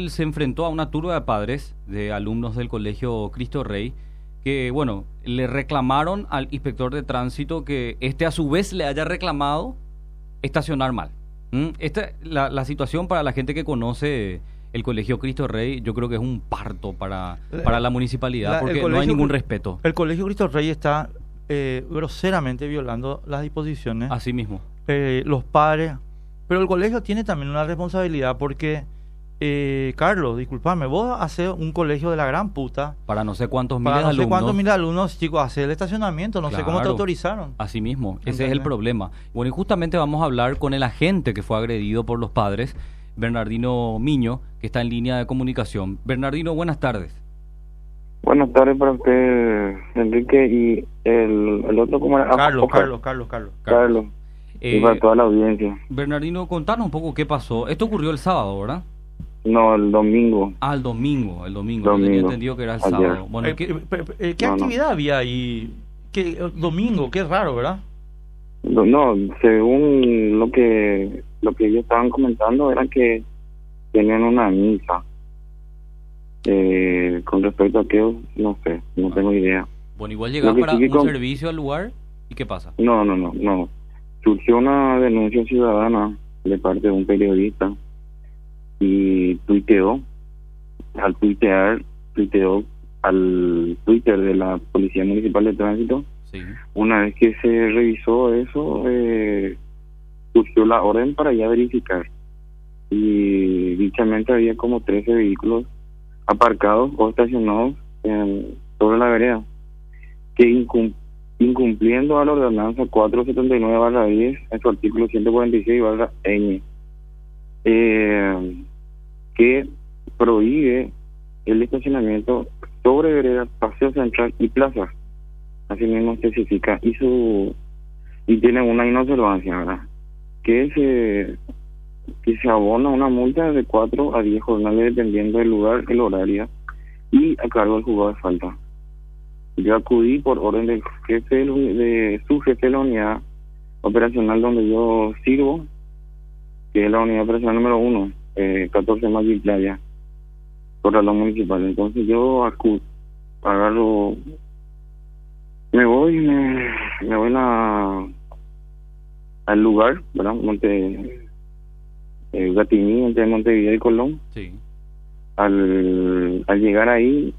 él se enfrentó a una turba de padres, de alumnos del colegio Cristo Rey, que, bueno, le reclamaron al inspector de tránsito que a su vez le haya reclamado estacionar mal. La situación para la gente que conoce el colegio Cristo Rey, yo creo que es un parto para la municipalidad, porque no hay ningún respeto. El colegio Cristo Rey está groseramente violando las disposiciones. Así mismo. Los padres, pero el colegio tiene también una responsabilidad porque, Carlos, discúlpame, vos haces un colegio de la gran puta para no sé cuántos miles para de no sé alumnos. cuántos miles de alumnos, chicos, hacer el estacionamiento, no sé cómo te autorizaron. Así mismo, ese ¿Entendés? es el problema. Bueno, y justamente vamos a hablar con el agente que fue agredido por los padres, Bernardino Miño, que está en línea de comunicación. Bernardino, buenas tardes. Buenas tardes para usted, Enrique, y el otro, ¿cómo era? Carlos. Y para toda la audiencia. Bernardino, contanos un poco qué pasó. Esto ocurrió el sábado, ¿verdad? No, el domingo. Ah, el domingo. Yo tenía entendido que era el sábado. Bueno, ¿qué actividad había ahí? Domingo, qué raro, ¿verdad? No, según lo que ellos estaban comentando era que tenían una misa. Con respecto a qué, no sé, no tengo idea. Bueno, igual llegaron para un servicio al lugar, ¿y qué pasa? No. Surgió una denuncia ciudadana de parte de un periodista y tuiteó al Twitter de la Policía Municipal de Tránsito. Sí. Una vez que se revisó eso, surgió la orden para ya verificar, y dichamente había como 13 vehículos aparcados o estacionados sobre la vereda, que incumpliendo a la ordenanza 479/10 en su artículo 146/ñ, que prohíbe el estacionamiento sobre veredas, paseo central y plazas. Así mismo especifica, y tiene una inobservancia, ¿verdad? Que se abona una multa de 4 a 10 jornales dependiendo del lugar, el horario y a cargo del juzgado de falta. Yo acudí por orden del su jefe de la unidad operacional donde yo sirvo, que es la unidad operacional número 1, 14 Mayo y Playa, por la municipal. Entonces yo agarro, me voy al lugar, ¿verdad? Gatiní, entre Montevideo y Colón. Sí. Al llegar ahí,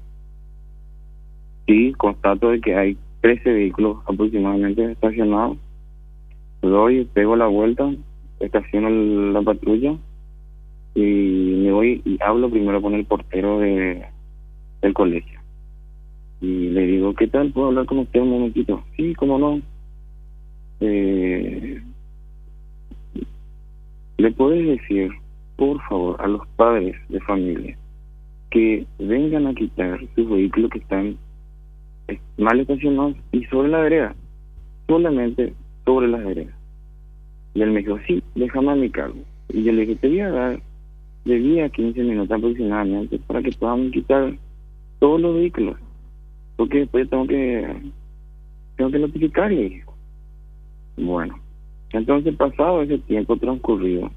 sí, constato de que hay 13 vehículos aproximadamente estacionados. Pego la vuelta, estaciono la patrulla y me voy y hablo primero con el portero del colegio. Y le digo, ¿qué tal? ¿Puedo hablar con usted un momentito? Sí, cómo no. ¿Le puedes decir, por favor, a los padres de familia que vengan a quitar sus vehículos que están mal estacionados y sobre la vereda? Solamente sobre las veredas. Y él me dijo, sí, déjame a mi cargo. Y yo le dije, te voy a dar de 10 a 15 minutos aproximadamente para que podamos quitar todos los vehículos, porque después tengo que notificarle. Bueno, entonces, pasado ese tiempo transcurrido,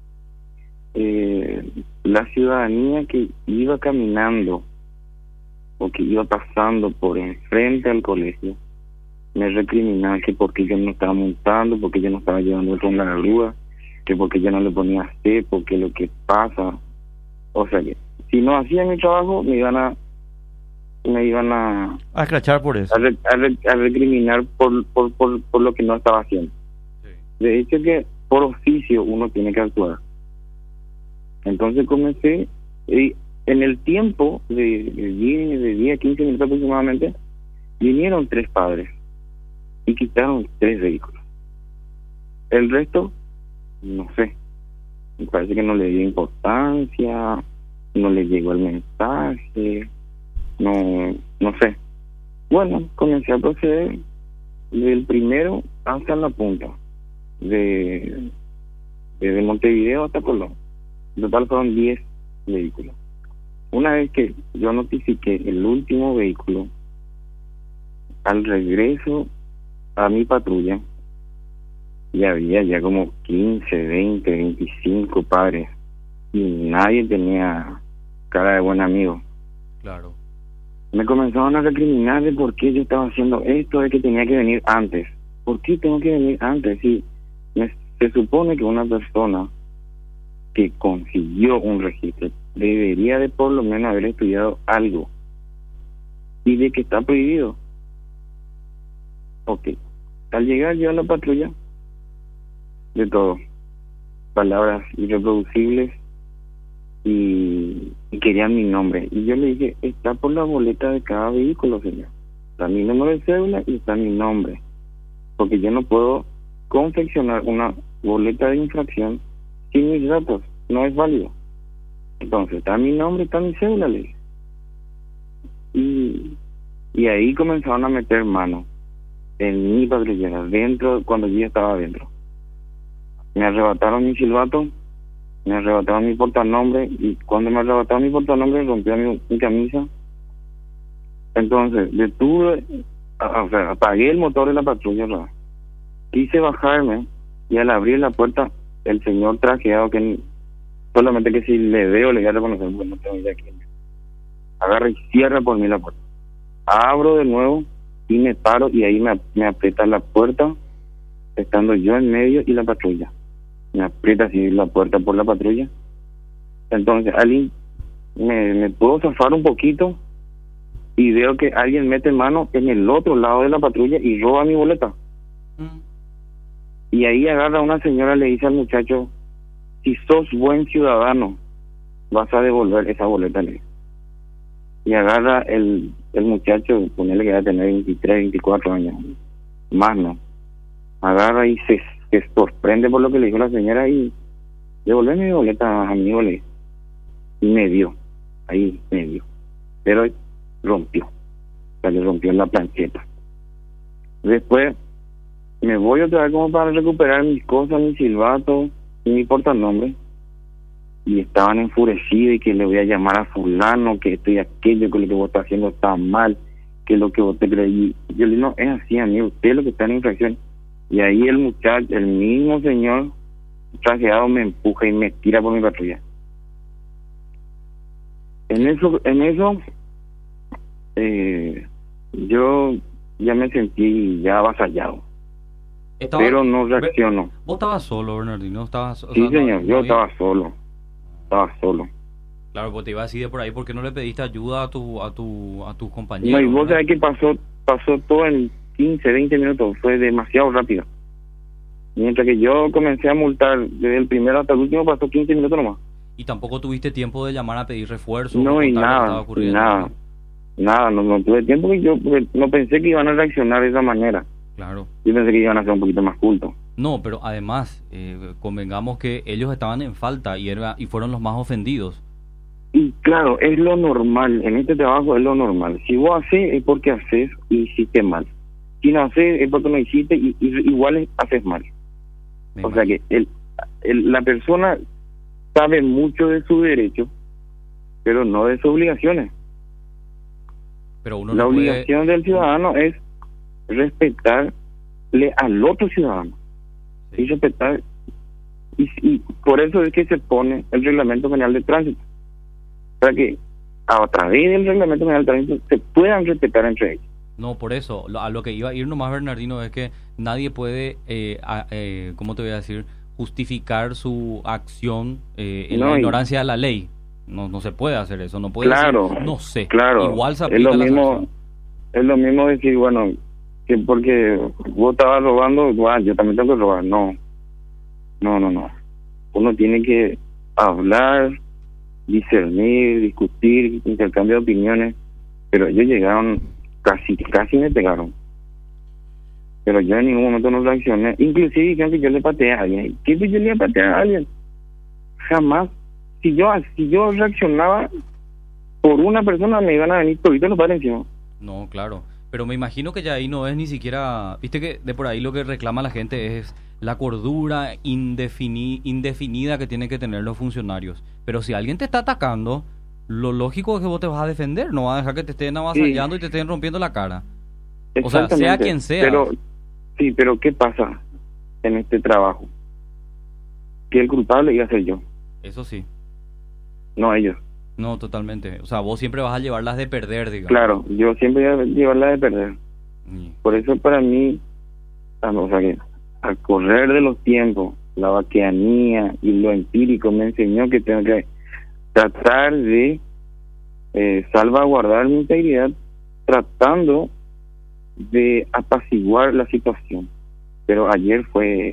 la ciudadanía que iba caminando o que iba pasando por enfrente al colegio me recriminaba que porque yo no estaba montando, porque yo no estaba llevando con la grúa, que porque yo no le ponía C, porque lo que pasa, o sea que si no hacía mi trabajo me iban a escrachar por eso, a recriminar por lo que no estaba haciendo. De hecho que por oficio uno tiene que actuar. Entonces comencé, y en el tiempo de 10 a 15 minutos aproximadamente, vinieron 3 padres y quitaron 3 vehículos. El resto, no sé, me parece que no le dio importancia, no le llegó el mensaje, no sé. Bueno, comencé a proceder del primero hasta la punta desde Montevideo hasta Colón. En total fueron 10 vehículos. Una vez que yo notifiqué el último vehículo, al regreso a mi patrulla, ya había como 15, 20, 25 padres y nadie tenía cara de buen amigo. Claro. Me comenzaron a recriminar de por qué yo estaba haciendo esto, de que tenía que venir antes. ¿Por qué tengo que venir antes? Si se supone que una persona que consiguió un registro debería de por lo menos haber estudiado algo, y de que está prohibido. Ok, al llegar yo a la patrulla, de todo, palabras irreproducibles, y querían mi nombre, y yo le dije, está por la boleta de cada vehículo, señor, está mi número de cédula y está mi nombre, porque yo no puedo confeccionar una boleta de infracción sin mis datos, no es válido. Entonces está mi nombre, está mi cédula, le dije. Y ahí comenzaron a meter mano en mi patrullera, dentro, cuando yo estaba adentro. Me arrebataron mi silbato, me arrebataron mi portanombre, y cuando me arrebataron mi portanombre rompió mi camisa. Entonces detuve, o sea, apagué el motor de la patrulla, ¿verdad? Quise bajarme, y al abrir la puerta, el señor trajeado, que solamente que si le veo le voy a reconocer, porque no tengo idea quién es, agarra y cierra por mí la puerta. Abro de nuevo y me paro, y ahí me aprieta la puerta, estando yo en medio y la patrulla. Me aprieta así la puerta por la patrulla. Entonces alguien me puedo zafar un poquito, y veo que alguien mete mano en el otro lado de la patrulla y roba mi boleta. Y ahí agarra a una señora, le dice al muchacho, si sos buen ciudadano vas a devolver esa boleta. Y agarra el muchacho, ponele que va a tener 23, 24 años, más no, agarra y se sorprende por lo que le dijo la señora, y devolver mi boleta, amigo, y me dio, ahí me dio, pero rompió, o sea, le rompió la plancheta. Después me voy otra vez como para recuperar mis cosas, mi silbato y mi portanombre, y estaban enfurecidos, y que le voy a llamar a fulano, que esto y aquello, que lo que vos estás haciendo está mal, que lo que vos te creí. Yo le digo, no, es así, amigo, usted es lo que está en infracción. Y ahí el muchacho, el mismo señor trajeado, me empuja y me tira por mi patrulla. En eso yo ya me sentí ya avasallado, pero no reacciono. ¿Vos estabas solo, Bernardino? Sí, señor, yo estaba solo. Claro, pues te iba a decir de por ahí, ¿por qué no le pediste ayuda a tus compañeros? No, y vos sabés que pasó todo en 15, 20 minutos, fue demasiado rápido. Mientras que yo comencé a multar desde el primero hasta el último, pasó 15 minutos nomás. ¿Y tampoco tuviste tiempo de llamar a pedir refuerzo? No, y nada, no tuve tiempo, porque yo no pensé que iban a reaccionar de esa manera. Claro. Yo pensé que iban a ser un poquito más cultos. No, pero además, convengamos que ellos estaban en falta y fueron los más ofendidos. Y claro, es lo normal, en este trabajo es lo normal. Si vos haces, es porque haces y hiciste mal. Si no haces, es porque no hiciste y igual haces mal. O sea que la persona sabe mucho de su derecho, pero no de sus obligaciones. Pero uno la no obligación del ciudadano es respetarle al otro ciudadano. Sí. Y respetar, y por eso es que se pone el Reglamento General de Tránsito, para que a través del Reglamento General de Tránsito se puedan respetar entre ellos. No, por eso, a lo que iba a ir nomás, Bernardino, es que nadie puede, ¿cómo te voy a decir?, justificar su acción en la ignorancia de la ley. No se puede hacer eso, no puede decir, no sé, claro, igual se aplica la sanción. Es lo mismo decir, bueno, que porque vos estabas robando, yo también tengo que robar. No. Uno tiene que hablar, discernir, discutir, intercambiar opiniones, pero ellos llegaron, casi me pegaron. Pero yo en ningún momento no reaccioné. Inclusive dijeron que yo le pateé a alguien. ¿Qué yo le iba a patear a alguien? Jamás. Si yo reaccionaba por una persona, me iban a venir toditos los padres encima. No, claro. Pero me imagino que ya ahí no es ni siquiera... Viste que de por ahí lo que reclama la gente es la cordura indefinida que tienen que tener los funcionarios. Pero si alguien te está atacando, lo lógico es que vos te vas a defender. No vas a dejar que te estén avasallando y te estén rompiendo la cara. O sea, sea quien sea. Pero ¿qué pasa en este trabajo? Que el culpable iba a ser yo. Eso sí. no ellos. No, totalmente. O sea, vos siempre vas a llevar las de perder, digamos. Claro, yo siempre voy a llevar la de perder. Por eso para mí, o sea que al correr de los tiempos, la vaqueanía y lo empírico me enseñó que tengo que tratar de salvaguardar mi integridad, tratando de apaciguar la situación. Pero ayer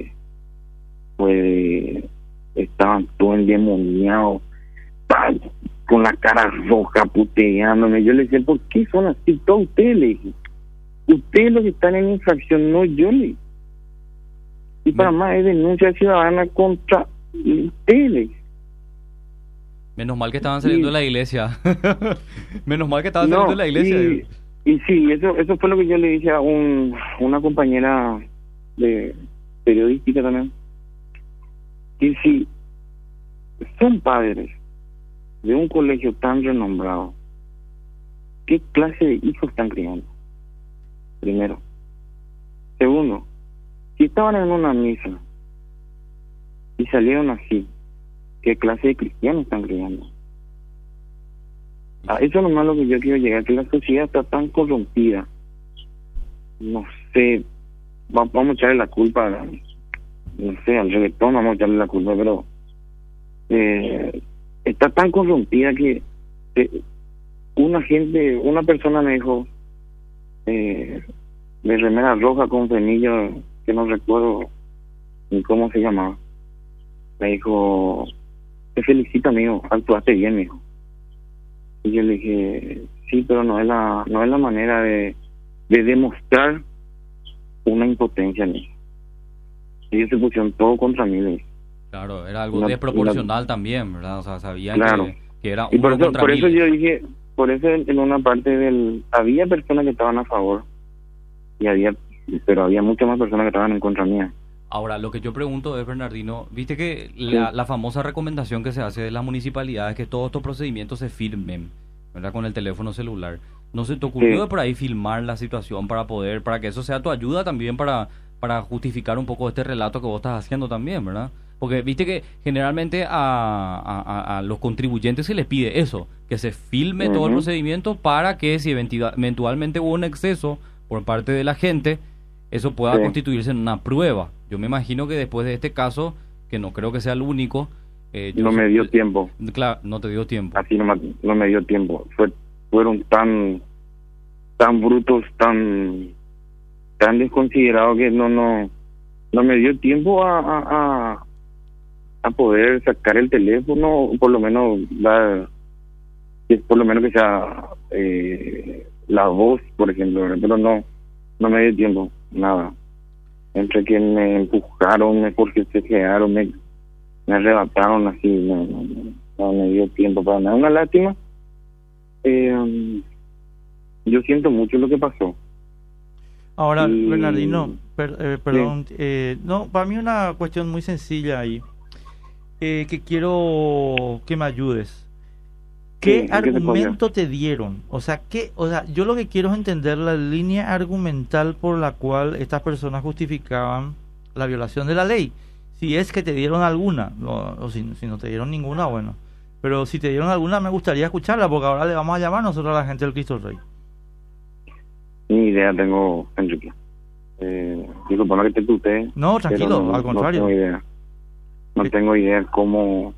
estaban todo endemoniados, con la cara roja, puteándome. Yo le decía, ¿por qué son así? Todos ustedes, le dije. Ustedes los que están en infracción, no yo, le dije. Y para más es denuncia ciudadana contra ustedes, le dije. Menos mal que estaban saliendo de la iglesia. Menos mal que estaban saliendo de la iglesia. Y sí, eso fue lo que yo le dije a una compañera de periodística también. Y si son padres de un colegio tan renombrado, ¿qué clase de hijos están criando? Primero. Segundo, si estaban en una misa y salieron así, ¿qué clase de cristianos están criando? A eso nomás lo que yo quiero llegar, que la sociedad está tan corrompida. No sé, vamos a echarle la culpa, no sé, al reggaetón vamos a echarle la culpa, pero está tan corrompida que una persona me dijo, de remera roja con frenillo, que no recuerdo ni cómo se llamaba, me dijo, te felicito, amigo, actuaste bien, me dijo. Y yo le dije, sí, pero no es la manera de demostrar una impotencia, me dijo. Ellos se pusieron todo contra mí, le dije. Claro, era algo desproporcional también, ¿verdad? O sea, sabían claro. que era y uno contra por mil. eso yo dije, por eso en una parte había personas que estaban a favor, pero había muchas más personas que estaban en contra mía. Ahora, lo que yo pregunto es, Bernardino, viste que Sí. la famosa recomendación que se hace de las municipalidades es que todos estos procedimientos se filmen, ¿verdad? Con el teléfono celular. ¿No se te ocurrió Sí. de por ahí filmar la situación para que eso sea tu ayuda también para justificar un poco este relato que vos estás haciendo también, ¿verdad? Porque viste que generalmente a los contribuyentes se les pide eso, que se filme todo el procedimiento para que si eventualmente hubo un exceso por parte de la gente, eso pueda Sí. constituirse en una prueba. Yo me imagino que después de este caso, que no creo que sea el único... no me dio tiempo. Claro, no te dio tiempo. Así no me dio tiempo. Fueron tan brutos, tan desconsiderados que no me dio tiempo a poder sacar el teléfono, por lo menos que sea la voz, por ejemplo, pero no me dio tiempo, nada. Entre que me empujaron, me forcejearon, me arrebataron así, no me dio tiempo para nada. Una lástima. Yo siento mucho lo que pasó. Ahora, Bernardino, perdón, no, para mí una cuestión muy sencilla ahí, que quiero que me ayudes. ¿Qué Sí, argumento te dieron? O sea, yo lo que quiero es entender la línea argumental por la cual estas personas justificaban la violación de la ley. Si es que te dieron alguna, o si no te dieron ninguna, bueno. Pero si te dieron alguna, me gustaría escucharla, porque ahora le vamos a llamar nosotros a la gente del Cristo Rey. Ni idea tengo, Enrique. Disculpa que te tutee. No, tranquilo, al contrario. No tengo idea. No tengo idea cómo,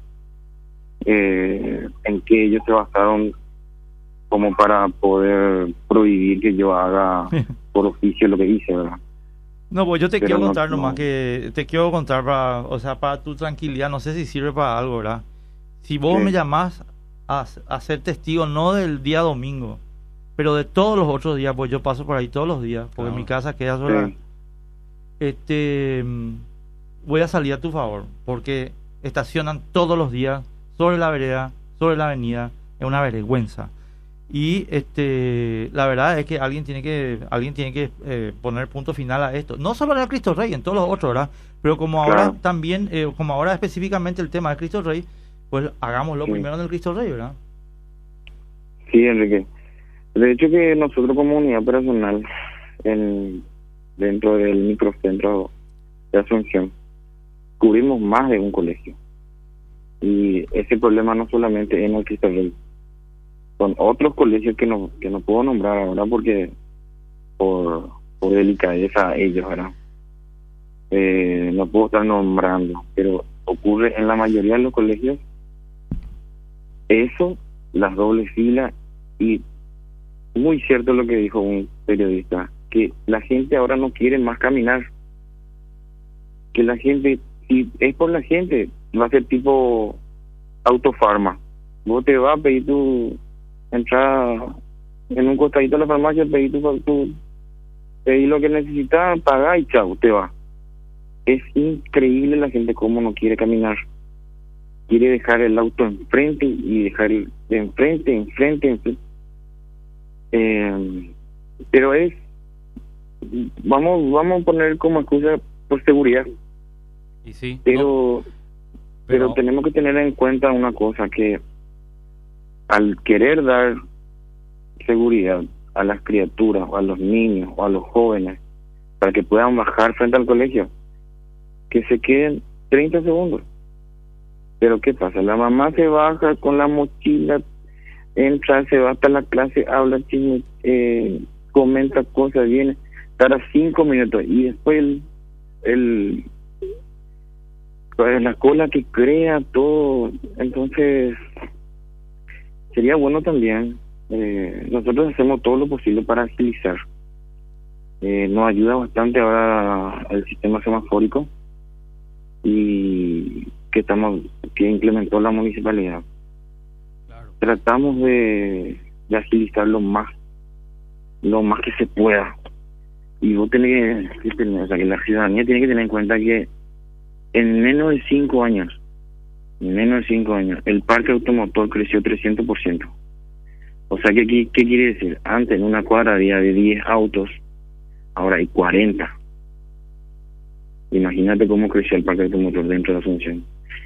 en qué ellos se basaron como para poder prohibir que yo haga por oficio lo que hice, ¿verdad? No, pues yo te Pero quiero no- contar nomás no. que te quiero contar para tu tranquilidad, no sé si sirve para algo, ¿verdad? Si vos Sí. me llamás a ser testigo, no del día domingo, pero de todos los otros días, pues yo paso por ahí todos los días, porque Ah. mi casa queda sola. Sí. Voy a salir a tu favor, porque estacionan todos los días sobre la vereda, sobre la avenida, es una vergüenza. Y la verdad es que alguien tiene que poner punto final a esto, no solo en el Cristo Rey, en todos los otros, ¿verdad? Pero como ahora Claro. también, como ahora específicamente el tema del Cristo Rey, pues hagámoslo Sí. primero en el Cristo Rey, ¿verdad? Sí, Enrique. De hecho que nosotros como unidad operacional dentro del microcentro de Asunción cubrimos más de un colegio. Y ese problema no solamente en el Cristo Rey, son otros colegios que no puedo nombrar ahora porque por delicadeza a ellos, ¿verdad? No puedo estar nombrando, pero ocurre en la mayoría de los colegios eso, las dobles filas, y muy cierto lo que dijo un periodista, que la gente ahora no quiere más caminar, que la gente, si es por la gente, va a ser tipo autofarma. Vos te vas a pedir tu entrada en un costadito de la farmacia, pedir pedir lo que necesitas, pagar y chao, te vas. Es increíble la gente cómo no quiere caminar. Quiere dejar el auto enfrente y dejar el de enfrente. Pero vamos a poner como excusa por seguridad. Y sí, pero tenemos que tener en cuenta una cosa, que al querer dar seguridad a las criaturas o a los niños o a los jóvenes para que puedan bajar frente al colegio, que se queden 30 segundos. Pero ¿qué pasa? La mamá se baja con la mochila, entra, se va hasta la clase, habla, comenta cosas, viene, estará 5 minutos y después la cola que crea todo. Entonces sería bueno también, nosotros hacemos todo lo posible para agilizar. Nos ayuda bastante ahora el sistema semafórico y que implementó la municipalidad. Claro. Tratamos de agilizar lo más que se pueda, y vos tenés que tener, o sea, que la ciudadanía tiene que tener en cuenta que en menos de 5 años el parque automotor creció 300%. O sea, ¿qué quiere decir? Antes en una cuadra había de 10 autos, ahora hay 40. Imagínate cómo creció el parque automotor dentro de Asunción.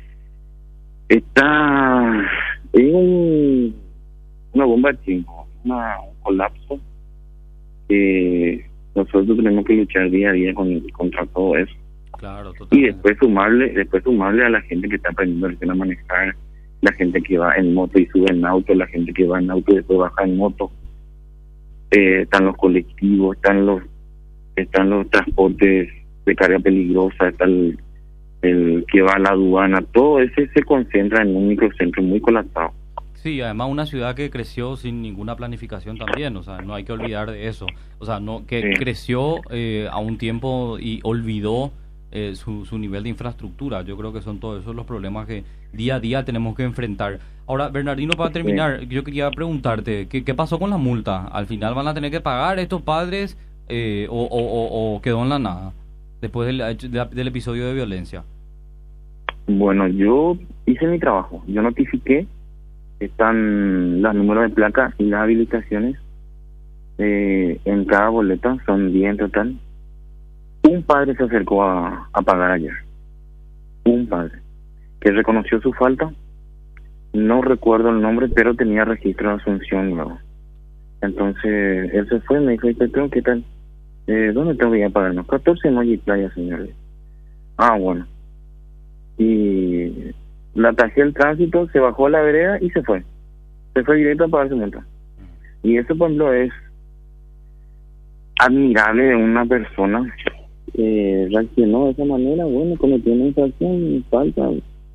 Está en una bomba de tiempo, un colapso que nosotros tenemos que luchar día a día contra todo eso. Claro, totalmente. Y después sumarle a la gente que está aprendiendo a manejar, la gente que va en moto y sube en auto, la gente que va en auto y después baja en moto. Están los colectivos, están los transportes de carga peligrosa, está el que va a la aduana, todo ese se concentra en un microcentro muy colapsado. Sí, además una ciudad que creció sin ninguna planificación también, o sea, no hay que olvidar de eso. O sea, creció a un tiempo y olvidó su nivel de infraestructura. Yo creo que son todos esos los problemas que día a día tenemos que enfrentar. Ahora, Bernardino, para terminar, yo quería preguntarte, ¿qué pasó con la multa? ¿Al final van a tener que pagar estos padres o quedó en la nada después del episodio de violencia? Bueno, yo hice mi trabajo, yo notifiqué, están los números de placa y las habilitaciones en cada boleta, son 10 en total. Un padre se acercó a pagar ayer, un padre que reconoció su falta, no recuerdo el nombre, pero tenía registro de Asunción luego. Entonces él se fue, me dijo: ¿qué tal? ¿Dónde tengo que ir a pagarnos? 14 en Oye Playa, señores. Ah, bueno. Y le atajé el tránsito, se bajó a la vereda y se fue directo a pagar su multa. Y eso, por ejemplo, es admirable de una persona que reaccionó de esa manera. Bueno, cometió una infracción, falta.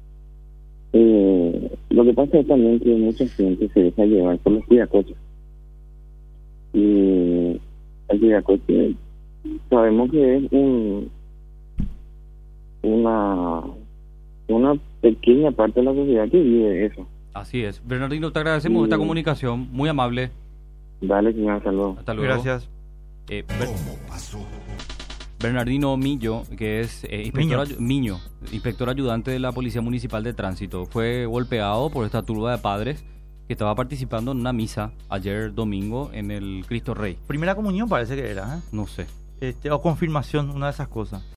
Lo que pasa es también que mucha gente se deja llevar por los cuidacoches. Y el cuidacoche sabemos que es una pequeña parte de la sociedad que vive eso. Así es. Bernardino, te agradecemos esta comunicación, muy amable. Dale, señor, hasta luego. Hasta luego. Gracias. Bernardino Millo, que es inspector ayudante de la Policía Municipal de Tránsito, fue golpeado por esta turba de padres que estaba participando en una misa ayer domingo en el Cristo Rey. Primera comunión parece que era, ¿eh? No sé. O confirmación, una de esas cosas.